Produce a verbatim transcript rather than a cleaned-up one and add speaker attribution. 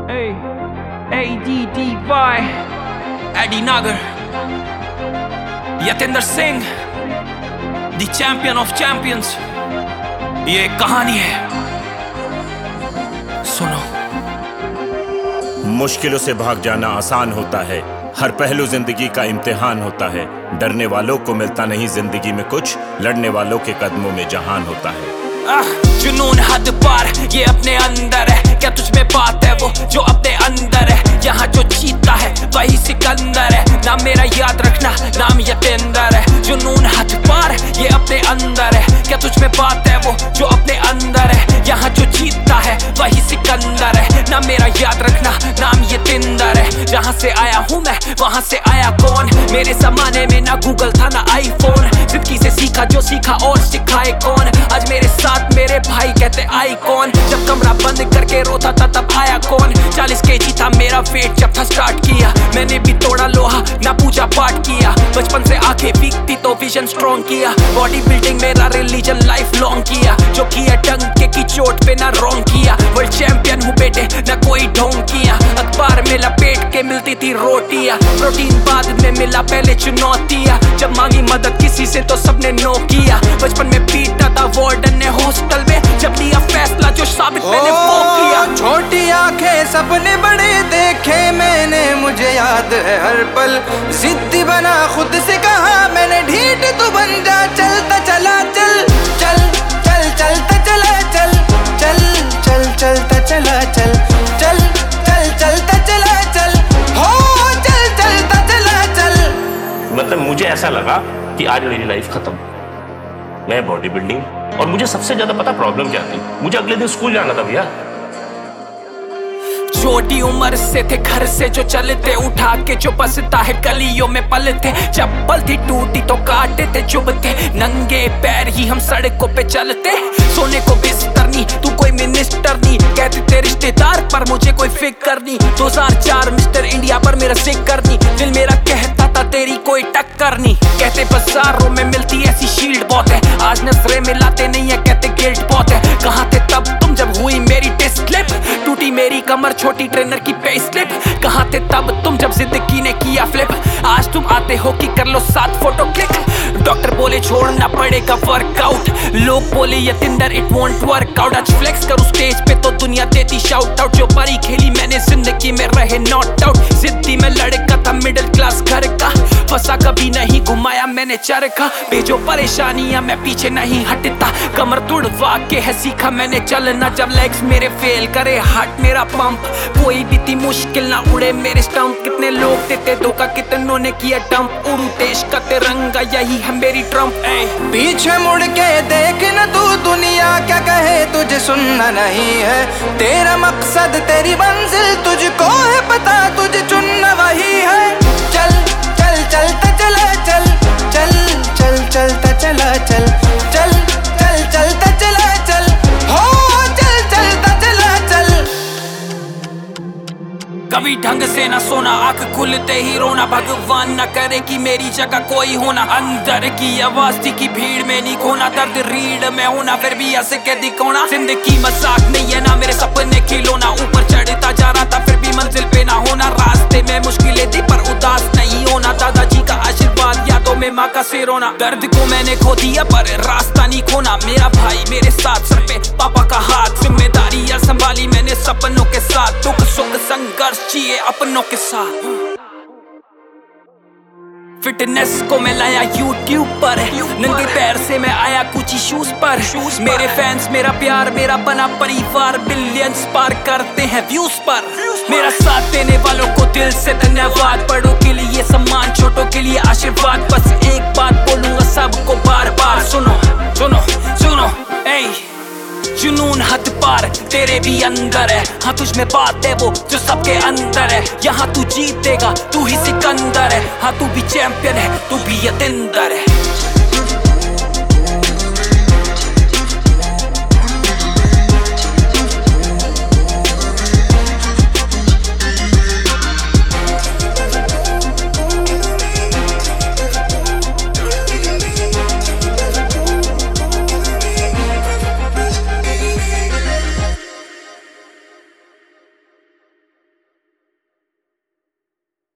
Speaker 1: Hey, A D D Y, Eddie Nagar, Yatinder Singh, the champion of champions. ये एक कहानी है, सुनो।
Speaker 2: मुश्किलों से भाग जाना आसान होता है, हर पहलू जिंदगी का इम्तिहान होता है। डरने वालों को मिलता नहीं जिंदगी में कुछ, लड़ने वालों के कदमों में जहान होता है।
Speaker 1: आह, जुनून हद पार ये अपने अंदर है, क्या तुझ में बात है वो जो अपने अंदर है। यहाँ जो जीतता है वही सिकंदर है, नाम मेरा याद रखना, नाम यतिंदर है। जुनून हद पार ये अपने अंदर है, क्या तुझ में बात है वो जो अपने अंदर है। यहाँ जो जीतता है वही सिकंदर है, नाम मेरा याद रखना, नाम यतिंदर है। जहाँ से आया हूँ मैं वहाँ से आया कौन, मेरे जमाने में ना गूगल था ना आईफोन। जिंदगी से सीखा जो सीखा और सिखाए कौन, आज मेरे साथ मेरे भाई कहते आई कौन। जब कमरा बंद करके रोता था तब आया कौन, चालीस केजी था मेरा वेट जब था स्टार्ट किया। मैंने भी तोड़ा लोहा ना पूजा पाठ किया, बचपन से आंखें वीक थी तो विजन स्ट्रॉन्ग किया। बॉडी बिल्डिंग मेरा रिलीजन लाइफ लॉन्ग किया, जो किया डंके की चोट पे ना रॉन्ग किया। वर्ल्ड चैंपियन हूँ बेटे ना कोई ढोंग किया, अखबार में लपेट के मिलती थी रोटियां, प्रोटीन बाद में मिला पहले चुनौतियां। जब मांगी मदद किसी से तो सबने नो किया, बचपन में पीटा था वार्डन ने हॉस्टल में, जब लिया फैसला जो साबित मैंने वो किया।
Speaker 3: छोटी आंखें सपने बड़े देखे मैंने, मुझे याद है हर पल। जिद्दी बना खुद से कहा मैंने, ढीठ तू बन जा, चलता चला चल चल चल चलता चला चल चल चल चलता चला चल चल चल चलता चला चल हो चल चलता चला चल।
Speaker 4: मतलब मुझे ऐसा लगा कि आज मेरी लाइफ खत्म, मैं बॉडी बिल्डिंग, और मुझे सबसे ज्यादा पता प्रॉब्लम क्या थी, मुझे अगले दिन स्कूल जाना था भैया।
Speaker 1: छोटी उम्र से थे घर से जो चलते, उठा के जो बसता है गलियों में पलते। चप्पल थी टूटी तो काटे थे चुभते, नंगे पैर ही हम सड़कों पे चलते। सोने को बिस्तर नहीं तू कोई मिनिस्टर नहीं, कहते थे रिश्तेदार पर मुझे कोई फिक्र नहीं। दो हज़ार चार मिस्टर इंडिया पर मेरा जिक्र नहीं, दिल मेरा कहता था तेरी कोई टक्कर नहीं। कहते बाजारों में मिलती ऐसी शील्ड बहुत है, आज नजरें मिलाते नहीं है कहते गिल्ट बहुत है। कहाँ थे तब तुम जब हुई मेरी टेस्ट स्लिप, टूटी मेरी कमर छोटी ट्रेनर की पे स्लिप। कहाँ थे तब तुम जब जिंदगी ने किया फ्लिप, आज तुम आते हो कि कर लो सात फोटो क्लिक। डॉक्टर बोले छोड़ना पड़ेगा वर्कआउट, लोग बोले Yatinder it won't work out. आज फ्लेक्स करूँ स्टेज पे तो दुनिया देती शाउट आउट, जो परी खेली मैंने जिंदगी में रहे नॉट आउट। जिद्दी में लड़का था मिडिल क्लास घर का, फंसा कभी नहीं घुमाया मैंने चरखा। भेजो परेशानियां मैं पीछे नहीं हटता, कमर तुड़वा के है सीखा मैंने चलना। जब लेग्स मेरे फेल करे हार्ट मेरा पंप, कोई भी थी मुश्किल ना उड़े मेरे स्टंप। कितने लोग देते धोखा कितनों ने किया डंप, उड़ू देश का तिरंगा यही है मेरी ट्रम्प।
Speaker 3: पीछे मुड़ के देख न तू दुनिया क्या कहे, तुझे सुनना नहीं है तेरा मकसद तेरी मंजिल, तुझको है पता तुझे चुनना वही है। चल चल चलता चला चल चल चल चलता चला चल चल चल चलता चला चल हो चल चलता चला चल।
Speaker 1: कभी ढंग से ना सोना, आंख खुलते ही रोना, भगवान ना करे कि मेरी जगह कोई होना। अंदर की आवाज थी कि भीड़ में नहीं खोना, दर्द रीढ़ में होना फिर भी ऐसे कह दिखोना। जिंदगी मजाक नहीं है ना मेरे सपने खिलौना, ऊपर चढ़ता जा रहा था फिर भी मंजिल पे ना होना। रास्ते में मुश्किलें थी पर उदास नहीं होना, दादाजी का आशीर्वाद यादों में माँ का सिरोना। दर्द को मैंने खो दिया पर रास्ता नहीं खोना, मेरा भाई मेरे साथ सर पे पापा का हाथ। जिम्मेदारियां संभाली मैंने सपनों के साथ, दुख सुख संघर्ष जिए अपनों के साथ। फिटनेस को मैं लाया यूट्यूब पर, नंगे पैर से मैं आया कुछ शूज पर। मेरे फैंस मेरा प्यार मेरा बना परिवार, बिलियंस पार करते हैं व्यूज पर। मेरा साथ देने वालों को दिल से धन्यवाद, बड़ों के लिए सम्मान छोटों के लिए आशीर्वाद। बस एक बात बोलूंगा सबको बार बार, सुनो सुनो सुनो ऐ जुनून हद पार तेरे भी अंदर है, हाँ तुझ में बात है वो जो सबके अंदर है। यहाँ तू जीतेगा तू ही सिकंदर है, हाँ तू भी चैंपियन है तू भी यतिंदर है।